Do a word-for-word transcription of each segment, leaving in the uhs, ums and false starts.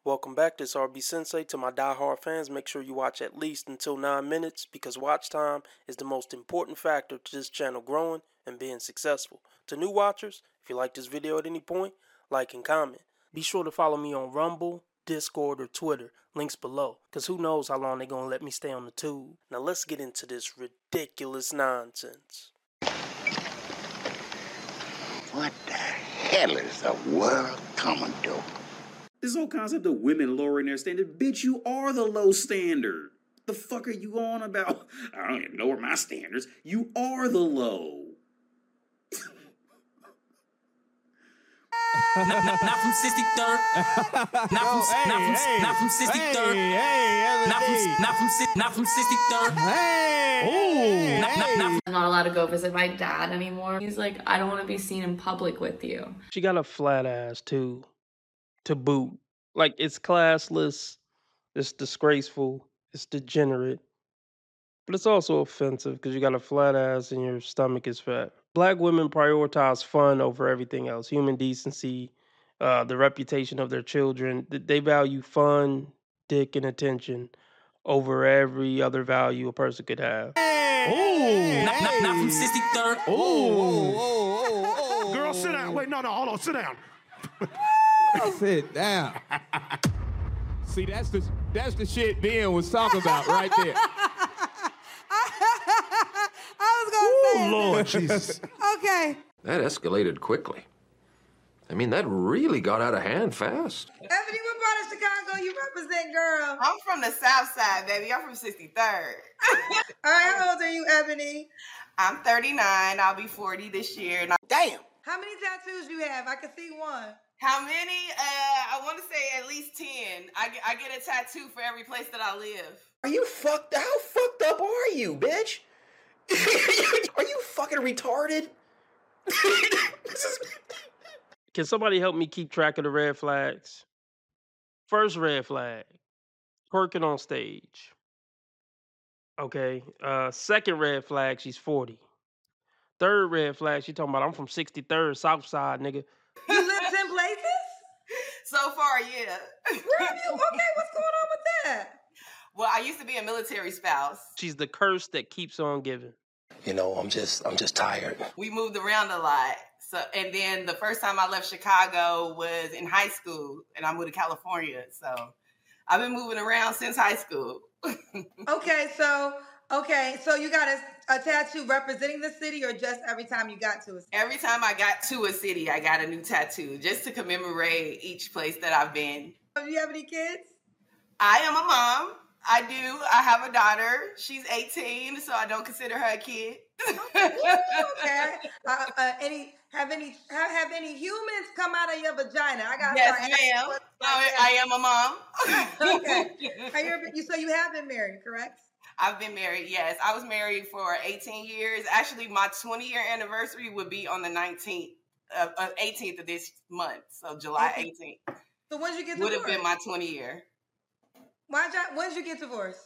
Welcome back, this is R B Sensei. To my diehard fans, make sure you watch at least until nine minutes because watch time is the most important factor to this channel growing and being successful. To new watchers, if you like this video at any point, like and comment. Be sure to follow me on Rumble, Discord, or Twitter, links below, because who knows how long they're going to let me stay on the tube. Now let's get into this ridiculous nonsense. What the hell is the world coming to? This whole concept of women lowering their standard, bitch, you are the low standard. The fuck are you on about? I don't even lower my standards. You are the low. not, not, not from sixty-third. Not from, oh, hey, not from, hey, not from sixty-third. Hey, hey, not from, not from, not from sixty-third. Hey, ooh, not, not, not I'm not allowed to go visit my dad anymore. He's like, I don't want to be seen in public with you. She got a flat ass too, to boot. Like, it's classless, it's disgraceful, it's degenerate, but it's also offensive because you got a flat ass and your stomach is fat. Black women prioritize fun over everything else, human decency, uh, the reputation of their children. They value fun, dick, and attention over every other value a person could have. Hey, ooh, not, not, not from sixty-third. Ooh, ooh, ooh, ooh, girl, sit down. Wait, no, no, hold on, sit down. Sit down. See, that's the that's the shit Ben was talking about right there. I was gonna say, Lord Jesus. Okay. That escalated quickly. I mean, that really got out of hand fast. Ebony, what part of Chicago you represent, girl? I'm from the South Side, baby. I'm from sixty-third. All right, how old are you, Ebony? I'm thirty-nine. I'll be forty this year. And I- Damn. How many tattoos you have? I can see one. How many? Uh, I want to say at least ten. I get, I get a tattoo for every place that I live. Are you fucked? How fucked up are you, bitch? Are you fucking retarded? This is... Can somebody help me keep track of the red flags? First red flag, twerking on stage. Okay. Uh, second red flag, she's forty. Third red flag, she talking about I'm from sixty-third South Side, nigga. You live ten places? So far, yeah. Really? Okay, what's going on with that? Well, I used to be a military spouse. She's the curse that keeps on giving. You know, I'm just, I'm just tired. We moved around a lot. So, and then the first time I left Chicago was in high school, and I moved to California. So, I've been moving around since high school. Okay, so, okay, so you got a, a tattoo representing the city, or just every time you got to a city? Every time I got to a city, I got a new tattoo, just to commemorate each place that I've been. Do you have any kids? I am a mom. I do. I have a daughter. She's eighteen, so I don't consider her a kid. Okay. Uh, uh, any have any have, have any humans come out of your vagina? I got. Yes, ma'am. I, I am a mom. Okay. Are you, you so you have been married, correct? I've been married. Yes, I was married for eighteen years. Actually, my twenty year anniversary would be on the nineteenth, uh, uh, eighteenth of this month. So July eighteenth. So when did you get would divorced? have been my twenty year. Why? When did you get divorced?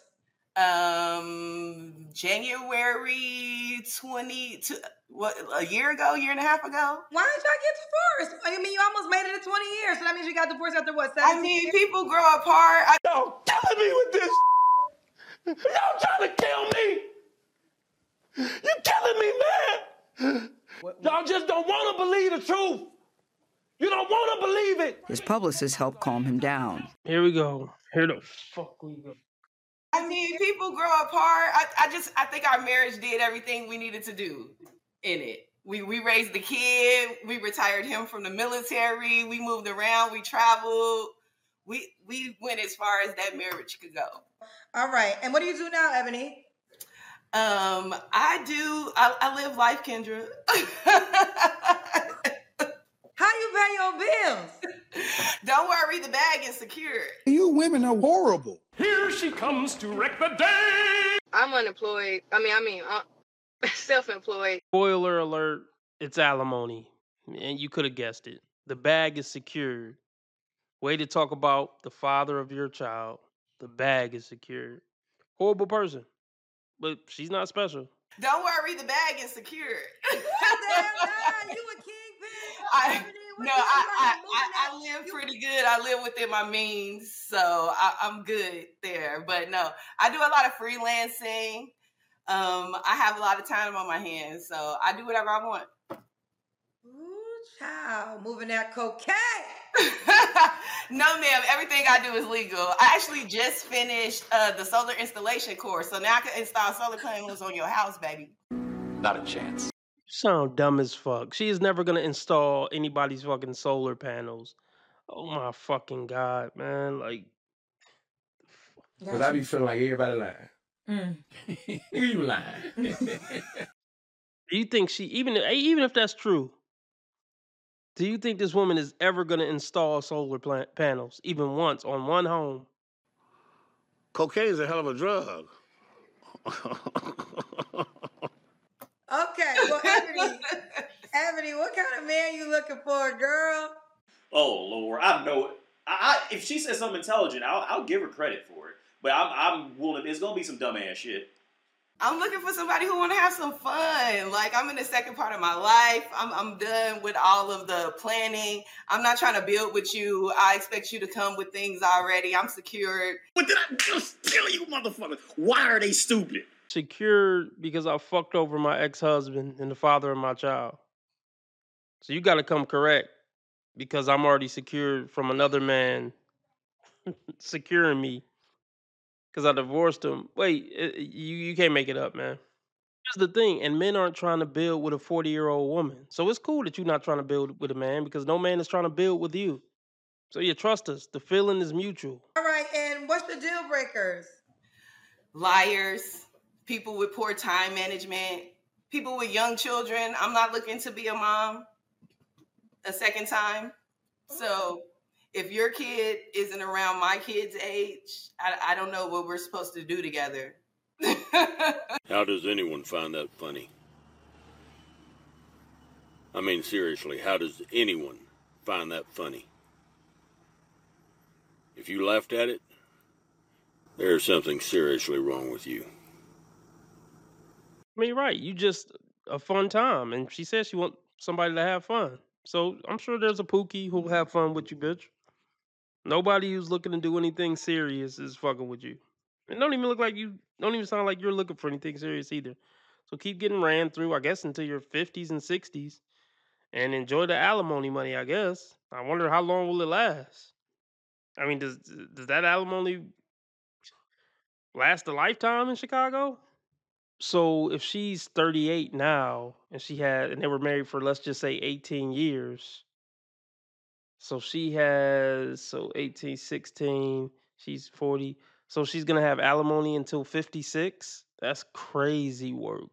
Um, January twenty. To, what? A year ago? Year and a half ago? Why did y'all get divorced? I mean, you almost made it to twenty years, so that means you got divorced after what? seventeen I mean, years? people grow apart. I- Y'all killing me with this. Y'all trying to kill me. You killing me, man. What, what? Y'all just don't want to believe the truth. You don't want to believe it. His publicist helped calm him down. Here we go. Here the fuck we go. I mean, people grow apart. I, I just, I think our marriage did everything we needed to do in it. We we raised the kid. We retired him from the military. We moved around. We traveled. We we went as far as that marriage could go. All right. And what do you do now, Ebony? Um, I do. I, I live life, Kendra. How you pay your bills? Don't worry, the bag is secured. You women are horrible. Here she comes to wreck the day. I'm unemployed. I mean, I mean, uh, self-employed. Spoiler alert, it's alimony. And you could have guessed it. The bag is secured. Way to talk about the father of your child. The bag is secured. Horrible person. But she's not special. Don't worry, the bag is secured. Damn, nah, you a king I, no, I, I, I, I live pretty good. I live within my means, so I, I'm good there. But no, I do a lot of freelancing. Um, I have a lot of time on my hands, so I do whatever I want. Ooh, child, moving that cocaine. No, ma'am. Everything I do is legal. I actually just finished uh, the solar installation course, so now I can install solar panels on your house, baby. Not a chance. You sound dumb as fuck. She is never gonna install anybody's fucking solar panels. Oh my fucking god, man! Like, Because I be feeling like everybody lying. Mm. You lying. do you think she even even if that's true? Do you think this woman is ever gonna install solar pla- panels even once on one home? Cocaine's a hell of a drug. Okay, well, Ebony, Ebony, what kind of man you looking for, girl? Oh Lord, I know it. I, I, if she says something intelligent, I'll, I'll give her credit for it. But I'm, I'm willing. It's gonna be some dumbass shit. I'm looking for somebody who want to have some fun. Like, I'm in the second part of my life. I'm, I'm done with all of the planning. I'm not trying to build with you. I expect you to come with things already. I'm secured. What did I just tell you, motherfucker? Why are they stupid? Secured because I fucked over my ex-husband and the father of my child. So you got to come correct because I'm already secured from another man securing me because I divorced him. Wait, it, you you can't make it up, man. Here's the thing, and men aren't trying to build with a forty-year-old woman. So it's cool that you're not trying to build with a man because no man is trying to build with you. So you trust us. The feeling is mutual. All right, and what's the deal breakers? Liars, people with poor time management, people with young children. I'm not looking to be a mom a second time. So if your kid isn't around my kid's age, I, I don't know what we're supposed to do together. How does anyone find that funny? I mean, seriously, how does anyone find that funny? If you laughed at it, there's something seriously wrong with you. I mean, right. You just a fun time. And she says she wants somebody to have fun. So I'm sure there's a Pookie who'll have fun with you, bitch. Nobody who's looking to do anything serious is fucking with you. It don't even look like you, don't even sound like you're looking for anything serious either. So keep getting ran through, I guess, until your fifties and sixties. And enjoy the alimony money, I guess. I wonder how long will it last? I mean, does does that alimony last a lifetime in Chicago? So if she's thirty-eight now and she had and they were married for let's just say eighteen years. So she has so eighteen, sixteen, she's forty. So she's gonna have alimony until fifty-six. That's crazy work.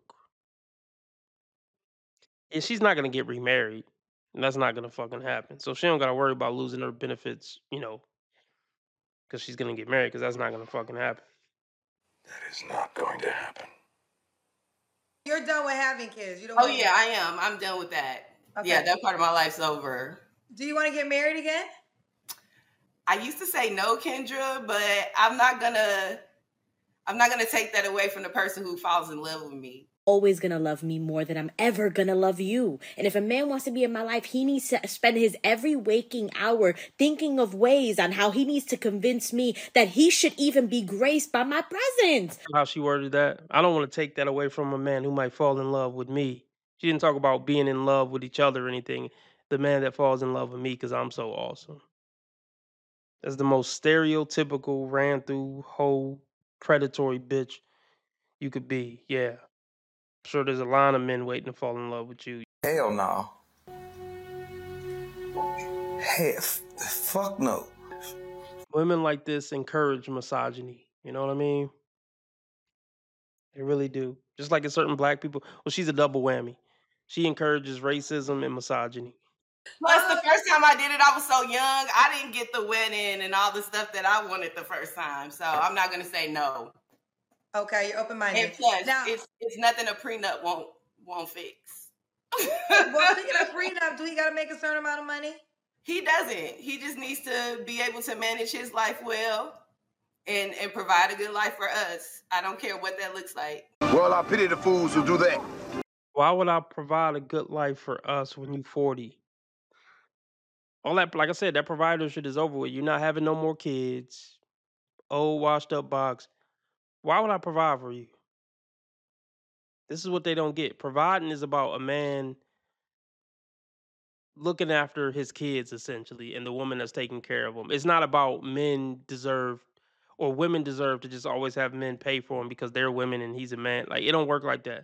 And she's not gonna get remarried. And that's not gonna fucking happen. So she don't gotta worry about losing her benefits, you know, because she's gonna get married, because that's not gonna fucking happen. That is not going to happen. You're done with having kids. You don't. Oh want yeah, I am. I'm done with that. Okay. Yeah, that part of my life's over. Do you want to get married again? I used to say no, Kendra, but I'm not gonna I'm not gonna take that away from the person who falls in love with me. Always gonna love me more than I'm ever gonna love you. And if a man wants to be in my life, he needs to spend his every waking hour thinking of ways on how he needs to convince me that he should even be graced by my presence. How she worded that. I don't want to take that away from a man who might fall in love with me. She didn't talk about being in love with each other or anything. The man that falls in love with me because I'm so awesome. That's the most stereotypical, ran through, whole predatory bitch you could be. Yeah. I'm sure there's a line of men waiting to fall in love with you. Hell no. Hey, f- fuck no. Women like this encourage misogyny. You know what I mean? They really do. Just like in certain black people. Well, she's a double whammy. She encourages racism and misogyny. Plus, the first time I did it, I was so young. I didn't get the wedding and all the stuff that I wanted the first time. So I'm not going to say no. Okay, you're open-minded. And plus, now, it's it's nothing a prenup won't won't fix. well, speaking of prenup, do he got to make a certain amount of money? He doesn't. He just needs to be able to manage his life well and, and provide a good life for us. I don't care what that looks like. Well, I pity the fools who do that. Why would I provide a good life for us when you forty? All that, like I said, that provider shit is over with. You're not having no more kids. Old washed up box. Why would I provide for you? This is what they don't get. Providing is about a man looking after his kids, essentially, and the woman that's taking care of them. It's not about men deserve or women deserve to just always have men pay for them because they're women and he's a man. Like, it don't work like that.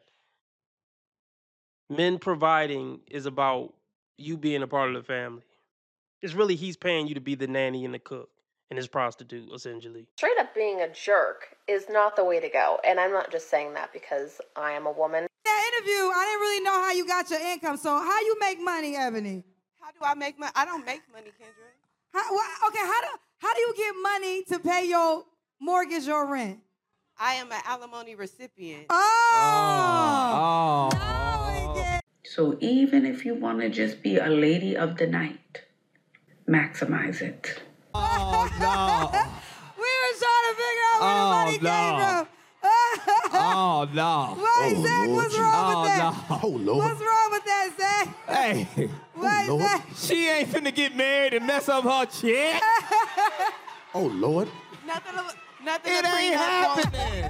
Men providing is about you being a part of the family. It's really he's paying you to be the nanny and the cook and his prostitute, essentially. Straight up being a jerk is not the way to go. And I'm not just saying that because I am a woman. That interview, I didn't really know how you got your income. So how you make money, Ebony? How do I make money? I don't make money, Kendra. How, well, okay, how do how do you get money to pay your mortgage or rent? I am an alimony recipient. Oh! Oh. So even if you want to just be a lady of the night, maximize it. Oh, no. We were trying to figure out where Oh, the money no. came from. Oh, no. Why, Oh, Zach? Lord What's wrong Jesus. with that? Oh, no. Oh, Lord. What's wrong with that, Zach? Hey. Why, Oh, Lord. Zach? She ain't finna get married and mess up her check. Oh, Lord. Nothing. Nothing. It to ain't prenup won't- happening.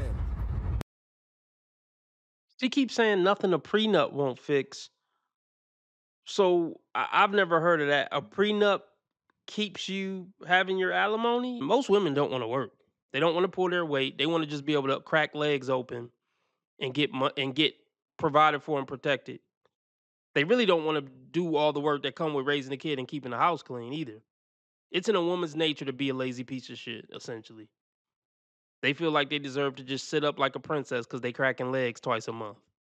She keeps saying nothing a prenup won't fix. So I- I've never heard of that. A prenup keeps you having your alimony? Most women don't want to work. They don't want to pull their weight. They want to just be able to crack legs open and get mo- and get provided for and protected. They really don't want to do all the work that come with raising a kid and keeping the house clean either. It's in a woman's nature to be a lazy piece of shit, essentially. They feel like they deserve to just sit up like a princess because they cracking legs twice a month.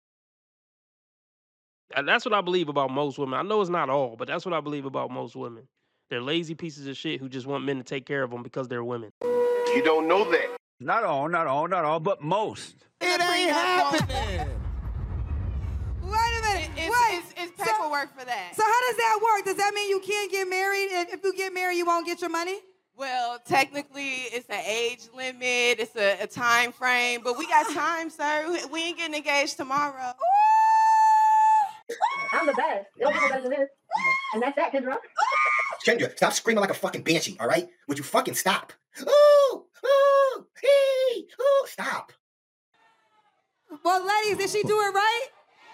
And that's what I believe about most women. I know it's not all, but that's what I believe about most women. They're lazy pieces of shit who just want men to take care of them because they're women. You don't know that. Not all, not all, not all, but most. It ain't happening. Wait a minute. It's, Wait. it's, it's paperwork for that. So how does that work? Does that mean you can't get married? And if you get married, you won't get your money? Well, technically, it's an age limit. It's a, a time frame, but we got time, sir. We ain't getting engaged tomorrow. I'm the best. It don't get no better than this. And that's that, Kendra. Kendra, stop screaming like a fucking banshee, all right? Would you fucking stop? Oh, oh, hey, oh, stop. Well, ladies, did she do it right?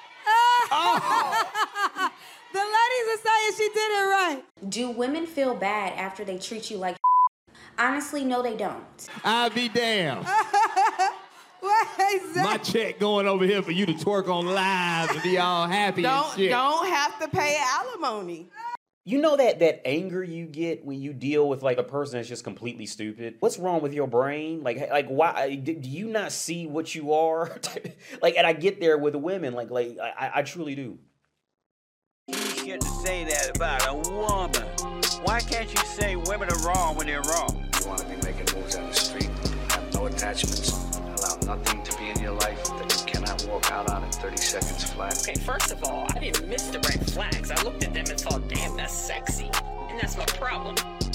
Oh. The ladies are saying she did it right. Do women feel bad after they treat you like Honestly, no, they don't. I'll be damned. What is that? My check going over here for you to twerk on live and be all happy Don't and shit. don't have to pay alimony. You know that that anger you get when you deal with like a person that's just completely stupid? What's wrong with your brain? Like like why do you not see what you are? Like, and I get there with the women, like like I, I truly do. You shouldn't say that about a woman. Why can't you say women are wrong when they're wrong? You want to be making moves on the street, have no attachments, allow nothing to be in your life that you cannot walk out on in thirty seconds flat. Okay, first of all, I didn't miss the red flags. I looked at them and thought, damn, that's sexy. And that's my problem.